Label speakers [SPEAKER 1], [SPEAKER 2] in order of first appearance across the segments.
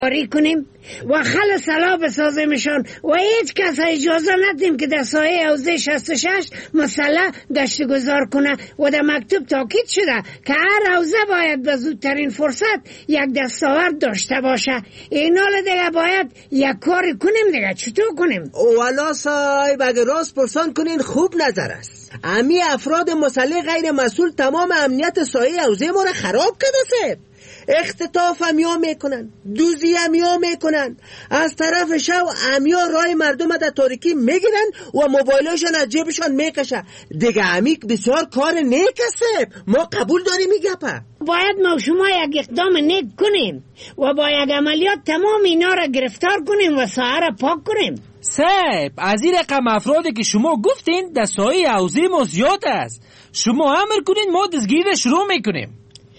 [SPEAKER 1] آری کنیم و خل سلا بسازیمشان و هیچ کس اجازه ندیم که در سایه حوزه 66 مسلح گشت گذار کنه و در مکتوب تاکید شده که هر حوزه باید به زودترین فرصت یک دستاورد داشته باشه. این حال دیگه باید یک کاری کنیم دیگه. چطور کنیم؟
[SPEAKER 2] والا صاحب اگه راست پرسان کنین خوب نظر است. امی افراد مسلح غیر مسئول تمام امنیت سایه حوزه ما را خراب کرده صاحب. اختطاف امیا میکنن، دوزی امیا میکنن، از طرف شب امیا رای مردم در تاریکی میگیرن و موبایلاشون از جیبشان میکشن. دیگه امیک بسیار کار نیک است. ما قبول داریم میگه.
[SPEAKER 1] باید ما شما یک اقدام نیک کنیم و با یک عملیات تمام اینا را گرفتار کنیم و سایه را پاک کنیم.
[SPEAKER 3] صاحب از این رقم افرادی که شما گفتین در سایه حوزه ما زیاد است. شما امر کنین ما دستگیر شروع میکنیم.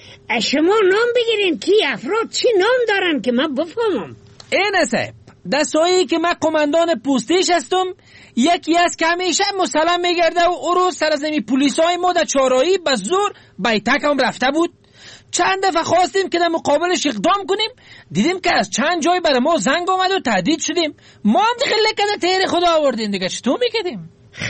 [SPEAKER 1] شما نام بگیرین کی افراد چی نام دارن که من بفهمم.
[SPEAKER 3] اینه صاحب در سایه‌ای که من قماندان پوستیش هستم یکی از که همیشه مسلح میگرده و او روز سرزمی پلیسای ما در چهارراهی به زور بیتک هم رفته بود. چند دفعه خواستیم که در مقابلش اقدام کنیم، دیدیم که از چند جای برای ما زنگ آمد و تهدید شدیم. ما هم دیگه لکنه تیر خدا آوردیم دیگه. چطور میکردیم؟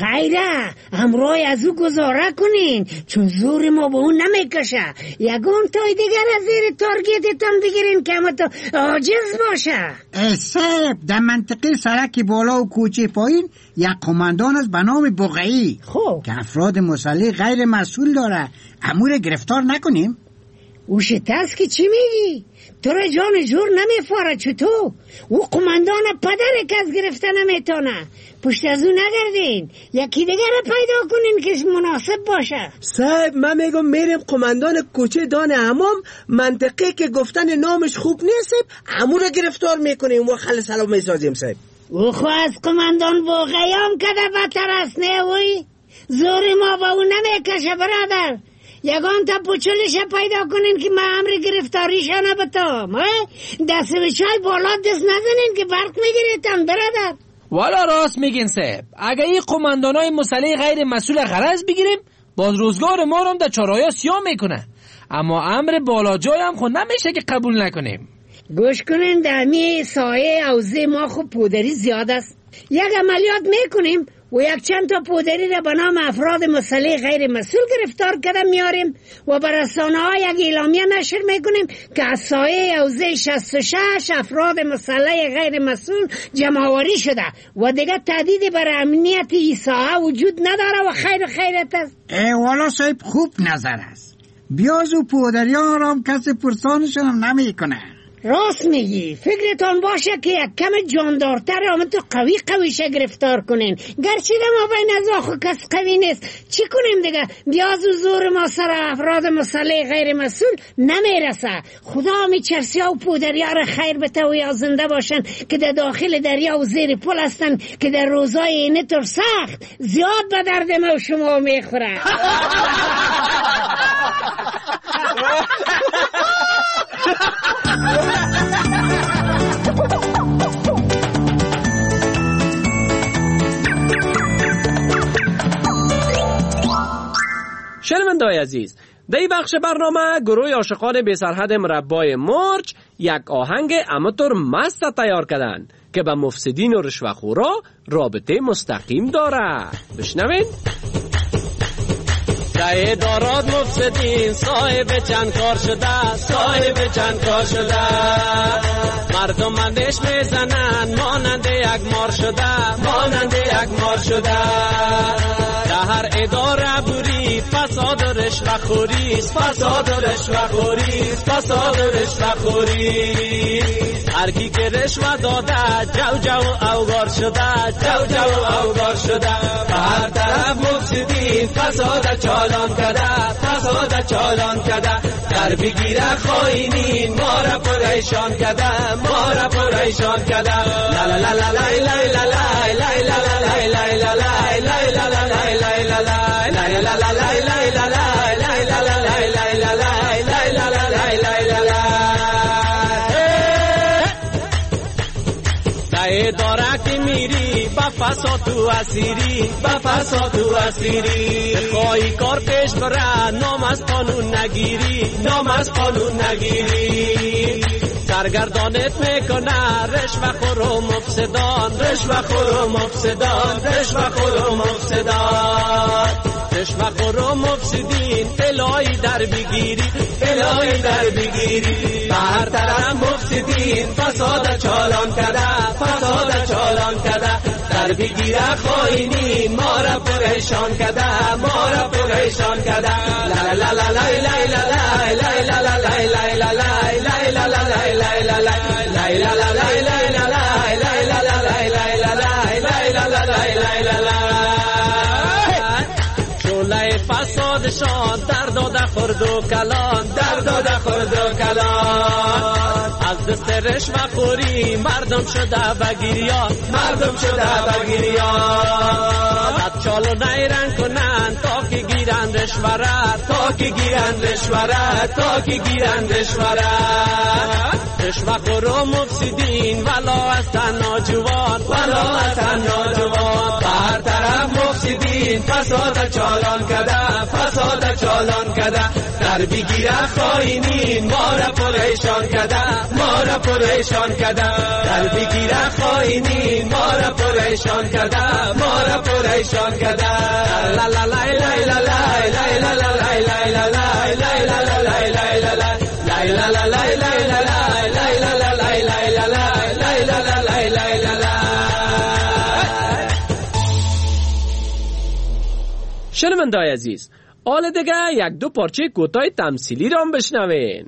[SPEAKER 1] خیره امروی از او گذاره کنین چون زور ما به اون نمیکشه. یگون تای دیگر از زیر تارگیتتان بگیرین که اما تو عاجز باشه.
[SPEAKER 4] صاحب در منطقه سرک بالا و کوچه پایین یک قماندان از به نام بقعی که افراد مسلح غیر مسئول داره. امور گرفتار نکنیم؟
[SPEAKER 1] اوش تست که چی میگی؟ تو را جان جور نمیفاره. چطور؟ او قماندان پدر که از گرفته نمیتونه. پشت از اون نگردین، یکی دیگر را پیدا کنین که مناسب باشه.
[SPEAKER 2] صاحب من میگم میریم قماندان کوچه دان امام منطقه که گفتن نامش خوب نیست امو را گرفتار میکنیم و خل سلام میسازیم. صاحب
[SPEAKER 1] او خو از قماندان با غیام کده بدتر است نه وی؟ زور ما با اون نمیکشه برادر. یگان تا پوچلش پیدا کنین که من امر گرفتاریشانه بتام. دست به چای بالا دست نزنین که برق میگیریتم برادر.
[SPEAKER 3] والا راست میگین صاحب. اگه این قماندانای مسلح غیر مسئول غرض بگیریم باز روزگار ما رو در چهارراهی سیاه میکنه. اما امر بالا جای هم خود نمیشه که قبول نکنیم.
[SPEAKER 1] گوش کنین در می سایه حوزه ما خوب پودری زیاد است. یک عملیات میکنیم و یک چند تا پودری را به نام افراد مسلح غیر مسئول گرفتار کردن میاریم و بر رسانه‌ها یک اعلامیه نشر میکنیم که از سایه حوزه 66 افراد مسلح غیر مسئول جمع‌آوری شده و دیگه تهدیدی بر امنیت این ساحه وجود نداره و خیرت است.
[SPEAKER 4] والا صاحب خوب نظر است. بیاز و پودریان را هم کسی پرسانشون هم نمی کنه.
[SPEAKER 1] راست میگی. فکرتان باشه که یک کم جاندارتر آمد تو قویشه گرفتار کنین. گرچه ما بین از آخو کس قوی نیست. چی کنیم دیگه؟ بیاز و زور ما سر افراد مسلح غیر مسئول نمیرسه. خدا می چرسیا و پودریا را خیر بته و یا زنده باشن که در داخل دریا و زیر پل هستن که در روزای اینه طور سخت زیاد به درد ما و شما میخوره.
[SPEAKER 5] شنونده‌های عزیز، در این بخش برنامه گروه عاشقان بی سرحد مربای مرج یک آهنگ اماتور مست تیار کردن که به مفسدین و رشوه‌خورا رابطه مستقیم داره. بشنوین.
[SPEAKER 6] در داراد مفسدین صاحب چند کار شده مردم اندیش میزنن مانند یک مار شده در هر اداره بوری فساد و رشوه‌خوری هر کی که رشوه داده جو اوگار شده به هر طرف مفسدین فساد چالان کده در بگیره خائنین ما را پریشان کده لا لا لا لا لا لا داره که میری با فساد تو اسیری خواهی کار پیش بره نام از قانون نگیری سرگردانت میکنه رشوه‌خور و مفسدان رشوه‌خور و مفسدان رشوه‌خور و مفسدان رشوه‌خور و مفسدین الهی در بگیری الهی در بگیری هر طرف مفسدین فساد چالان کده فساد چالان کده در بگیره خائنی ما را پریشان کده ما را پریشان کده لا لا لا لا لا لا لا لا لا لا لا لا شعله فسادشان در داده خورد و کلان در داده خورد و کلان از دست رشوه‌خوری مردم شده بگیریان مردم شده بگیریان از چالو نیرنگ کنن تا که گیرن رشوه تا که گیرن رشوه تا که گیرن رشوه رشوه‌خور و مفسدین ولا هستن ناجوان ولا هستن ناجوان هر طرف مفسدین فساد چالان کده فساد چالان کده در بگیره خائنین ما را پریشان کده ما را پریشان کده در بگیره خائنین ما را پریشان کده ما را پریشان کده لا لا لا لا لا لا لا لا لا لا لا لا شنونده‌های عزیز، حالا دیگه یک دو پارچه کوتاه تمثیلی را هم بشنوین.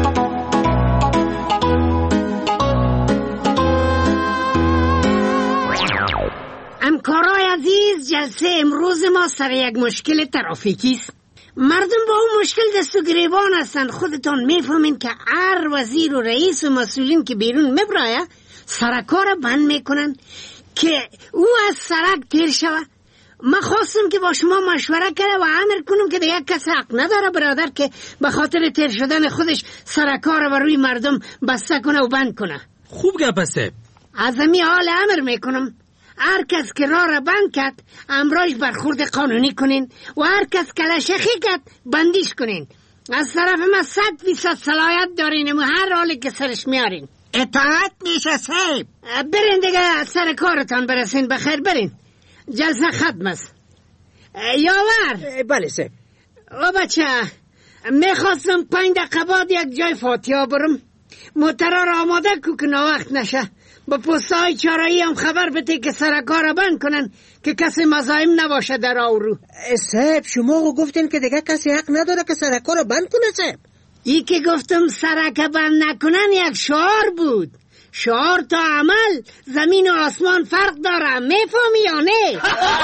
[SPEAKER 1] همکارای عزیز، جلسه امروز ما سر یک مشکل ترافیکی است. مردم با اون مشکل دست و گریبان هستند. خودتان میفهمین که هر وزیر و رئیس و مسئولین که بیرون میبرایه سرکار بند میکنن که او از سرک تیر شوه. من خواستم که با شما مشوره کنم و امر کنم که دیگه کسی حق نداره برادر که به خاطر تیر شدن خودش سرکار و روی مردم بسته کنه و بند کنه.
[SPEAKER 3] خوب گپسه.
[SPEAKER 1] از همین حال امر میکنم هر کس که راه را بند کرد امرایش برخورد قانونی کنین و هر کس کلشخی کرد بندیش کنین. از طرف ما 100% صلاحیت دارین و هر حالی که سرش میارین.
[SPEAKER 4] اطاعت میشه صاحب.
[SPEAKER 1] برین دیگه سر کارتان برسین. بخیر برین. جلسه ختم است. یاور.
[SPEAKER 2] بله صاحب.
[SPEAKER 1] او بچه میخواستم 5 دقیقه بعد یک جای فاتحه برم. موترا را آماده کو که ناوقت نشه. با پستای چارایی هم خبر بده که سرکار بند کنن که کسی مزاحم نباشه در آورو.
[SPEAKER 2] صاحب شما گفتین که دیگه کسی حق نداره که سرکار بند کنه صاحب.
[SPEAKER 1] ای که گفتم سرک بند نکنن یک شعار بود. شعار تا عمل زمین و آسمان فرق داره. میفهمی یا نه؟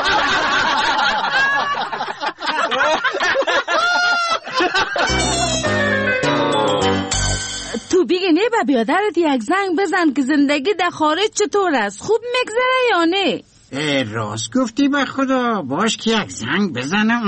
[SPEAKER 7] تو بیگه نه به بیادرت یک زنگ بزن که زندگی در خارج چطور است؟ خوب میگذره یا نه؟
[SPEAKER 4] راست گفتی به خدا. باش که یک زنگ بزنم.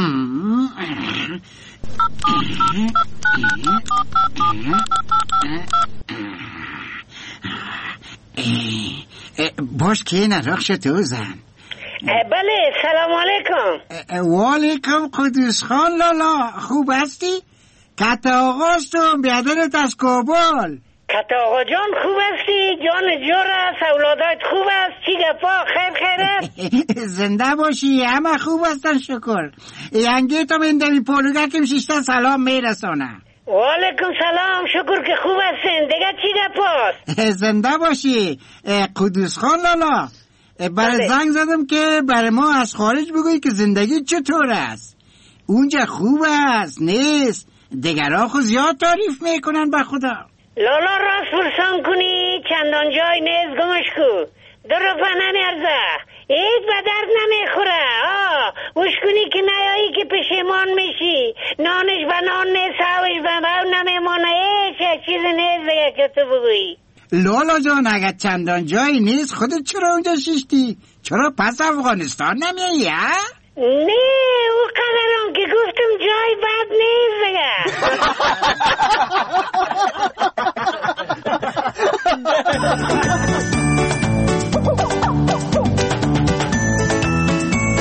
[SPEAKER 4] باش که نراخش تو زن.
[SPEAKER 1] بله سلام علیکم.
[SPEAKER 4] و علیکم قدوس خان لالا. خوب هستی؟ کت آقاستم بیادرت از کابل.
[SPEAKER 1] کت آقا جان خوب هستی؟ جان جور است؟ اولادات خوب است؟ چی گفا؟ خیر است؟
[SPEAKER 4] زنده باشی. همه خوب هستن شکر. ینگی تو بندمی پولوگه کم شیشتا سلام میرسانه.
[SPEAKER 1] و علیکم سلام. شکر که خوب هستین. دیگه چی گفاست؟
[SPEAKER 4] زنده باشی قدوس خان لالا. برای زنگ زدم که برای ما از خارج بگوی که زندگی چطور است. اونجا خوب است نیست؟ دیگرها خود زیاد تعریف میکنن به خدا.
[SPEAKER 1] لالا راست پرسان کنی چندان جای نیست گمش کو. درفا نمیارزه. هیچ به درد نمیخوره. وش کنی که نیایی که پشیمان میشی. نانش به نان نیست هاوش به هاو نمیمانه. هیچ چیز نیست دیگه که تو بگویی.
[SPEAKER 4] لالا جان اگر چندان جایی نیست خودت چرا اونجا شیشتی؟ چرا پس افغانستان نمیایی ها؟
[SPEAKER 1] نه او قدرم که گفتم جای بد نیست دیگه.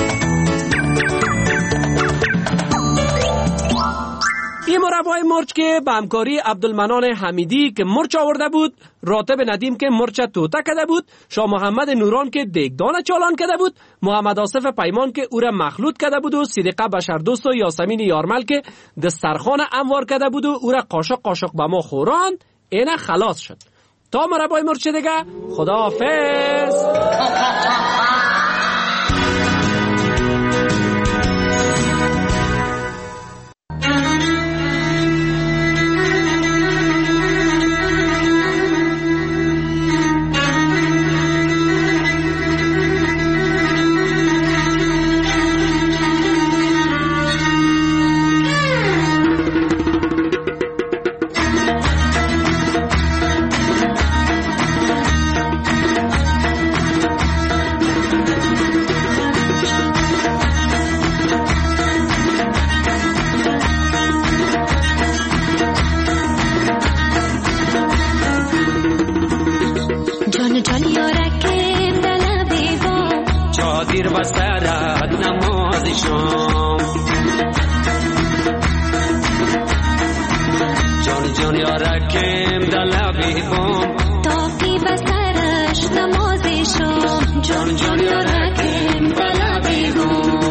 [SPEAKER 5] این مربای مرچ که که به همکاری عبدالمنان حمیدی که مرچ آورده بود، راتب ندیم که مرچ توته کده بود، شاه محمد نوران که دیگدان چالان کده بود، محمد آصف پیمان که او را مخلوط کده بود و صدیقه بشردوست و یاسمین یارمل که دسترخوان انوار کده بود و او را قاشق قاشق به ما خوراند. اینه خلاص شد. تا مربای مرچ دیگه، خداحافظ.
[SPEAKER 6] دیر بسرد نماز شام جان جان یارکم دلبی بام
[SPEAKER 8] تاقی بسرش نماز شام
[SPEAKER 6] جان جان یارکم دلبی بام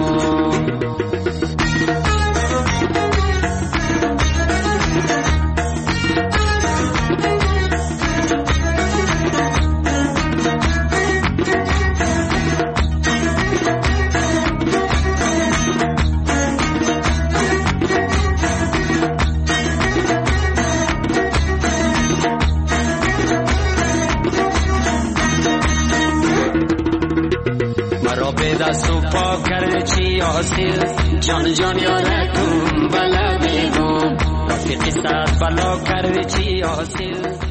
[SPEAKER 6] دست و پا کرده چی حاصل جان جان یارکم بلا بیگم رفیقی سر بلا کرده چی حاصل